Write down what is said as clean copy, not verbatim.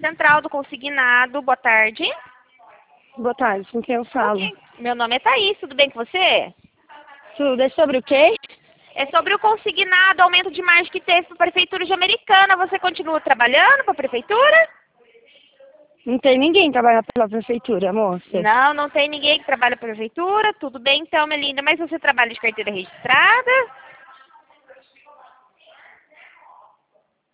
Central do Consignado. Boa tarde. Boa tarde, com quem eu falo? Ok. Meu nome é Thaís, tudo bem com você? Tudo, é sobre o quê? É sobre o consignado, aumento de margem que teve para a Prefeitura de Americana. Você continua trabalhando para a Prefeitura? Não tem ninguém trabalhando pela prefeitura, moça. Não tem ninguém que trabalha para a Prefeitura. Tudo bem então, minha linda. Mas você trabalha de carteira registrada?